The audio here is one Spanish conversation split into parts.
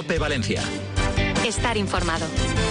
COPE Valencia. Estar informado.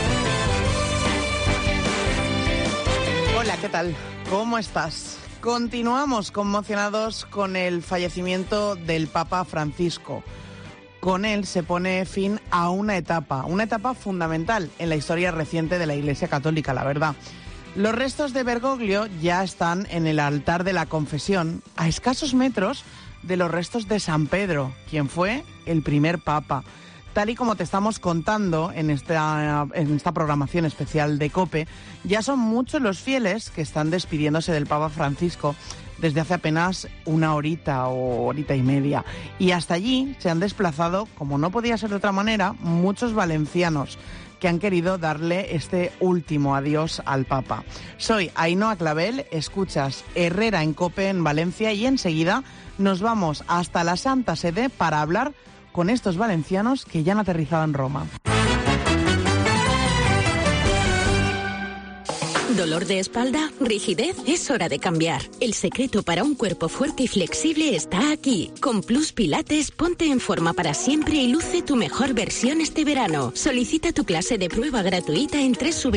Hola, ¿qué tal? ¿Cómo estás? Continuamos conmocionados con el fallecimiento del Papa Francisco. Con él se pone fin a una etapa fundamental en la historia reciente de la Iglesia Católica, la verdad. Los restos de Bergoglio ya están en el altar de la confesión, a escasos metros de los restos de San Pedro, quien fue el primer papa. Tal y como te estamos contando en esta programación especial de COPE, ya son muchos los fieles que están despidiéndose del Papa Francisco desde hace apenas una horita o horita y media. Y hasta allí se han desplazado, como no podía ser de otra manera, muchos valencianos que han querido darle este último adiós al Papa. Soy Ainhoa Clavel, escuchas Herrera en COPE en Valencia y enseguida nos vamos hasta la Santa Sede para hablar con estos valencianos que ya han aterrizado en Roma. ¿Dolor de espalda? ¿Rigidez? Es hora de cambiar. El secreto para un cuerpo fuerte y flexible está aquí. Con Plus Pilates, ponte en forma para siempre y luce tu mejor versión este verano. Solicita tu clase de prueba gratuita en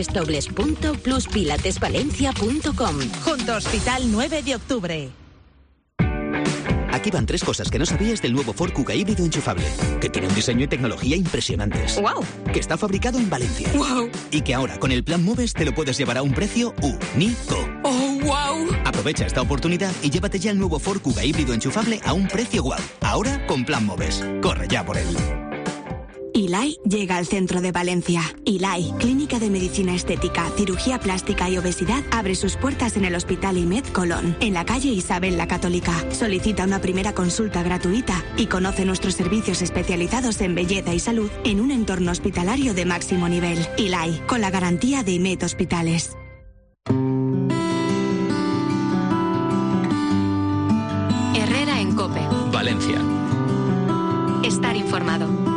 www.pluspilatesvalencia.com. Junto Hospital 9 de octubre. Aquí van 3 cosas que no sabías del nuevo Ford Kuga híbrido enchufable. Que tiene un diseño y tecnología impresionantes. ¡Wow! Que está fabricado en Valencia. ¡Wow! Y que ahora, con el Plan Moves, te lo puedes llevar a un precio único. ¡Oh, wow! Aprovecha esta oportunidad y llévate ya el nuevo Ford Kuga híbrido enchufable a un precio guau. Ahora con Plan Moves. Corre ya por él. ILAI llega al centro de Valencia. ILAI, Clínica de Medicina Estética, Cirugía Plástica y Obesidad, abre sus puertas en el Hospital IMED Colón, en la calle Isabel la Católica. Solicita una primera consulta gratuita y conoce nuestros servicios especializados en belleza y salud en un entorno hospitalario de máximo nivel. ILAI, con la garantía de IMED Hospitales. Herrera en COPE. Valencia. Estar informado.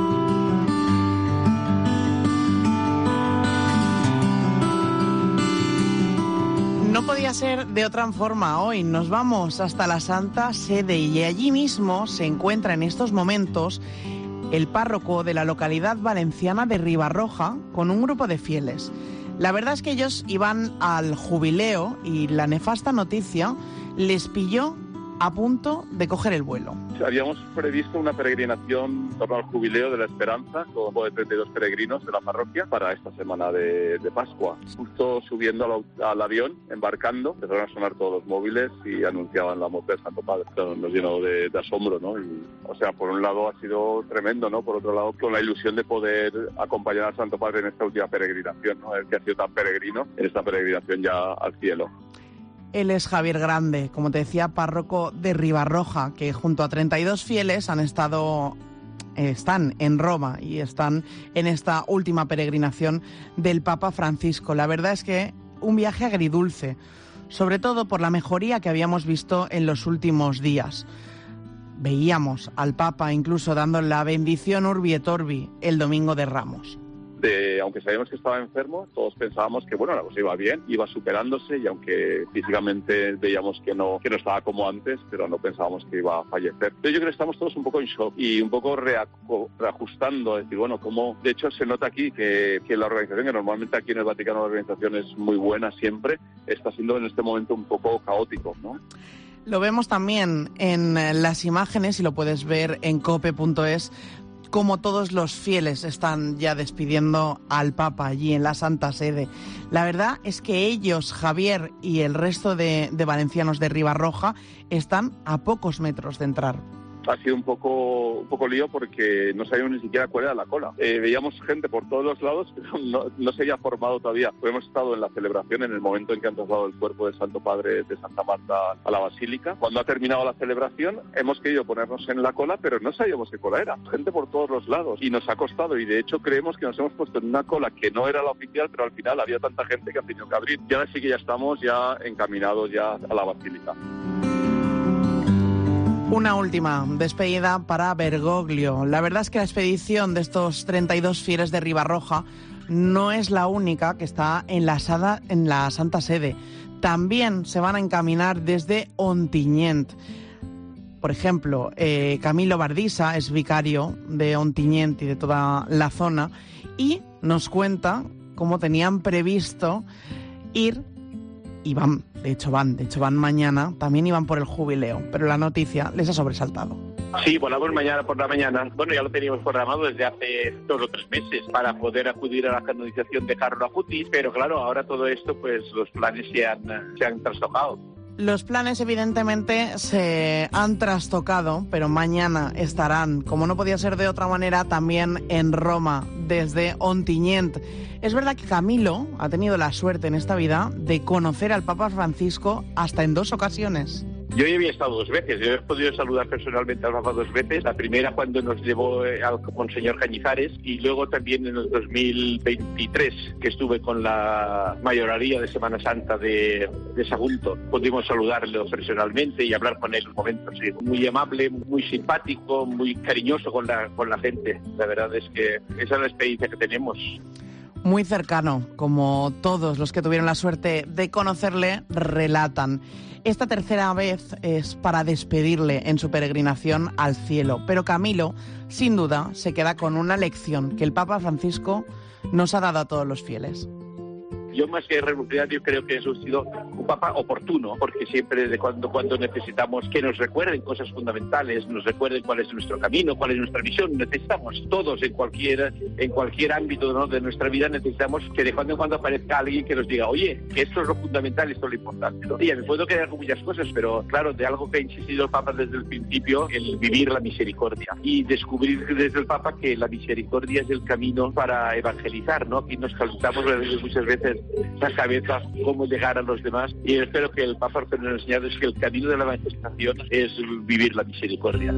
No podía ser de otra forma. Hoy nos vamos hasta la Santa Sede y allí mismo se encuentra en estos momentos el párroco de la localidad valenciana de Ribarroja con un grupo de fieles. La verdad es que ellos iban al jubileo y la nefasta noticia les pilló a punto de coger el vuelo. Habíamos previsto una peregrinación en torno al Jubileo de la Esperanza con un grupo de 32 peregrinos de la parroquia para esta semana de Pascua. Justo subiendo al avión, embarcando, empezaron a sonar todos los móviles y anunciaban la muerte del Santo Padre. Nos llenó de asombro, ¿no? Y, o sea, por un lado ha sido tremendo, ¿no? Por otro lado, con la ilusión de poder acompañar al Santo Padre en esta última peregrinación, ¿no? El que ha sido tan peregrino en esta peregrinación ya al cielo. Él es Javier Grande, como te decía, párroco de Ribarroja, que junto a 32 fieles están en Roma y están en esta última peregrinación del Papa Francisco. La verdad es que un viaje agridulce, sobre todo por la mejoría que habíamos visto en los últimos días. Veíamos al Papa incluso dando la bendición Urbi et Orbi el domingo de Ramos. Aunque sabíamos que estaba enfermo, todos pensábamos que bueno, la cosa iba bien, iba superándose y aunque físicamente veíamos que no estaba como antes, pero no pensábamos que iba a fallecer. Pero yo creo que estamos todos un poco en shock y un poco reajustando, es decir, bueno, como de hecho se nota aquí que la organización, que normalmente aquí en el Vaticano la organización es muy buena siempre, está siendo en este momento un poco caótico, ¿no? Lo vemos también en las imágenes y lo puedes ver en cope.es, como todos los fieles están ya despidiendo al Papa allí en la Santa Sede. La verdad es que ellos, Javier y el resto de valencianos de Ribarroja, están a pocos metros de entrar. Ha sido un poco lío porque no sabíamos ni siquiera cuál era la cola. Veíamos gente por todos los lados, pero no se había formado todavía. Hemos estado en la celebración en el momento en que han trasladado el cuerpo del Santo Padre de Santa Marta a la Basílica. Cuando ha terminado la celebración hemos querido ponernos en la cola, pero no sabíamos qué cola era. Gente por todos los lados y nos ha costado y de hecho creemos que nos hemos puesto en una cola que no era la oficial, pero al final había tanta gente que ha tenido que abrir. Y ahora sí que ya estamos encaminados a la Basílica. Una última despedida para Bergoglio. La verdad es que la expedición de estos 32 fieles de Ribarroja no es la única que está enlazada en la Santa Sede. También se van a encaminar desde Ontinyent. Por ejemplo, Camilo Bardisa es vicario de Ontinyent y de toda la zona y nos cuenta cómo tenían previsto ir, y van mañana, también iban por el jubileo, pero la noticia les ha sobresaltado. Sí, volamos mañana por la mañana. Bueno, ya lo teníamos programado desde hace 2 o 3 meses para poder acudir a la canonización de Carlo Acutis, pero claro, ahora todo esto, pues los planes se han trastocado. Los planes evidentemente se han trastocado, pero mañana estarán, como no podía ser de otra manera, también en Roma, desde Ontinyent. Es verdad que Camilo ha tenido la suerte en esta vida de conocer al Papa Francisco hasta en 2 ocasiones. Yo ya había estado 2 veces, yo he podido saludar personalmente al Papa 2 veces, la primera cuando nos llevó al Monseñor Cañizares y luego también en el 2023 que estuve con la mayoraría de Semana Santa de Sagunto. Pudimos saludarlo personalmente y hablar con él un momento, sí. Muy amable, muy simpático, muy cariñoso con la gente. La verdad es que esa es la experiencia que tenemos. Muy cercano, como todos los que tuvieron la suerte de conocerle relatan. Esta tercera vez es para despedirle en su peregrinación al cielo, pero Camilo, sin duda, se queda con una lección que el Papa Francisco nos ha dado a todos los fieles. Yo más que revolucionario creo que eso ha sido un papa oportuno, porque siempre de cuando necesitamos que nos recuerden cosas fundamentales, nos recuerden cuál es nuestro camino, cuál es nuestra misión. Necesitamos todos en cualquier ámbito, ¿no?, de nuestra vida, necesitamos que de cuando en cuando aparezca alguien que nos diga, oye, que esto es lo fundamental, esto es lo importante, ¿no? Y ya me puedo quedar con muchas cosas, pero claro, de algo que ha insistido el Papa desde el principio, el vivir la misericordia y descubrir desde el Papa que la misericordia es el camino para evangelizar, ¿no? Y nos calentamos muchas veces la cabeza cómo llegar a los demás, y espero que el Papa nos ha enseñado es que el camino de la evangelización es vivir la misericordia.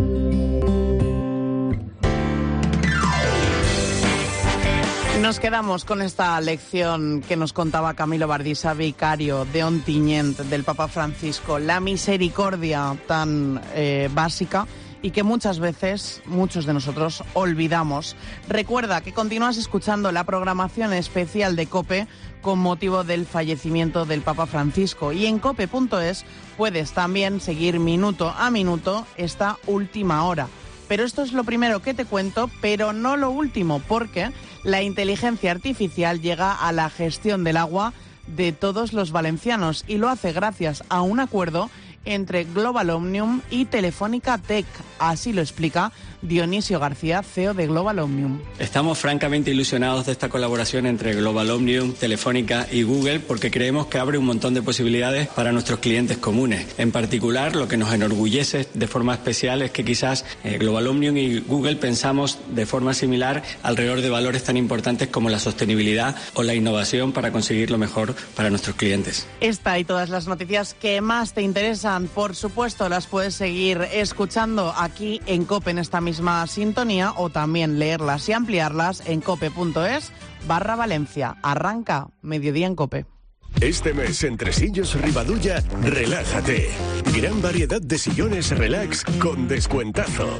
Nos quedamos con esta lección que nos contaba Camilo Bardisa, vicario de Ontinyent del Papa Francisco, la misericordia tan básica y que muchas veces muchos de nosotros olvidamos. Recuerda que continúas escuchando la programación especial de COPE con motivo del fallecimiento del Papa Francisco y en cope.es puedes también seguir minuto a minuto esta última hora. Pero esto es lo primero que te cuento, pero no lo último, porque la inteligencia artificial llega a la gestión del agua de todos los valencianos y lo hace gracias a un acuerdo entre Global Omnium y Telefónica Tech. Así lo explica Dionisio García, CEO de Global Omnium. Estamos francamente ilusionados de esta colaboración entre Global Omnium, Telefónica y Google porque creemos que abre un montón de posibilidades para nuestros clientes comunes. En particular, lo que nos enorgullece de forma especial es que quizás Global Omnium y Google pensamos de forma similar alrededor de valores tan importantes como la sostenibilidad o la innovación para conseguir lo mejor para nuestros clientes. Esta y todas las noticias que más te interesan, por supuesto, las puedes seguir escuchando aquí en COPE en esta misma sintonía o también leerlas y ampliarlas en cope.es/Valencia. Arranca Mediodía en COPE. Este mes en Tresillos Ribadulla, relájate. Gran variedad de sillones relax con descuentazo.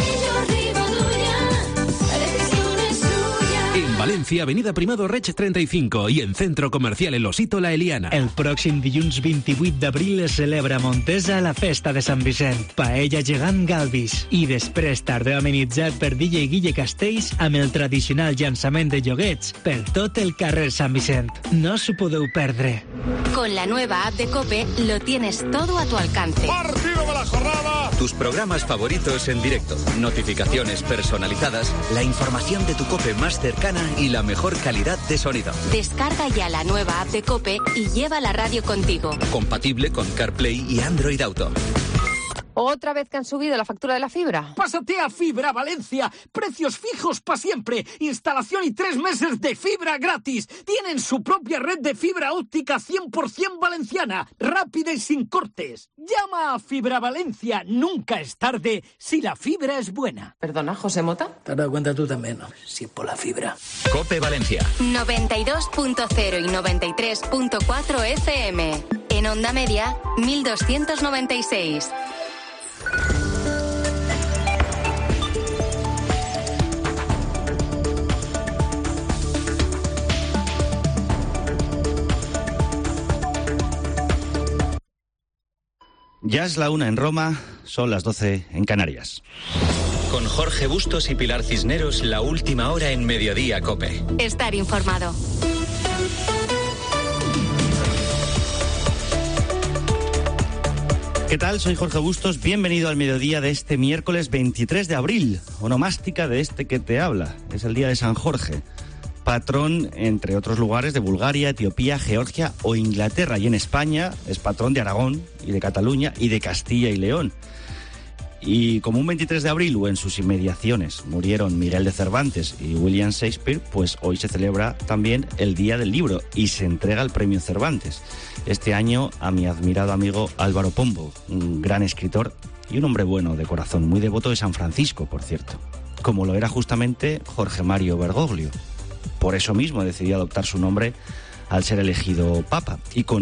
En Valencia, Avenida Primado Reig 35 i en Centro Comercial El Osito La Eliana. El pròxim dilluns 28 d'abril es celebra a Montesa la festa de Sant Vicent. Paella gegant Galvis. I després tardeu amenitzat per DJ Guille Castells amb el tradicional llançament de lloguets per tot el carrer Sant Vicent. No s'ho podeu perdre. Con la nueva app de COPE lo tienes todo a tu alcance. ¡Partido de la jornada! Tus programas favoritos en directo, notificaciones personalizadas, la información de tu COPE más cercana y la mejor calidad de sonido. Descarga ya la nueva app de COPE y lleva la radio contigo. Compatible con CarPlay y Android Auto. ¿Otra vez que han subido la factura de la fibra? Pásate a Fibra Valencia. Precios fijos para siempre. Instalación y 3 meses de fibra gratis. Tienen su propia red de fibra óptica 100% valenciana. Rápida y sin cortes. Llama a Fibra Valencia. Nunca es tarde si la fibra es buena. ¿Perdona, José Mota? Te has dado cuenta tú también, ¿no? Si es por la fibra. COPE Valencia. 92.0 y 93.4 FM. En onda media, 1296. Ya es la 1 en Roma, son las 12 en Canarias. Con Jorge Bustos y Pilar Cisneros, la última hora en Mediodía COPE. Estar informado. ¿Qué tal? Soy Jorge Bustos, bienvenido al mediodía de este miércoles 23 de abril, onomástica de este que te habla. Es el día de San Jorge, patrón, entre otros lugares, de Bulgaria, Etiopía, Georgia o Inglaterra. Y en España es patrón de Aragón y de Cataluña y de Castilla y León. Y como un 23 de abril o en sus inmediaciones murieron Miguel de Cervantes y William Shakespeare, pues hoy se celebra también el Día del Libro y se entrega el Premio Cervantes. Este año a mi admirado amigo Álvaro Pombo, un gran escritor y un hombre bueno de corazón, muy devoto de San Francisco, por cierto, como lo era justamente Jorge Mario Bergoglio. Por eso mismo decidió adoptar su nombre al ser elegido papa. Y con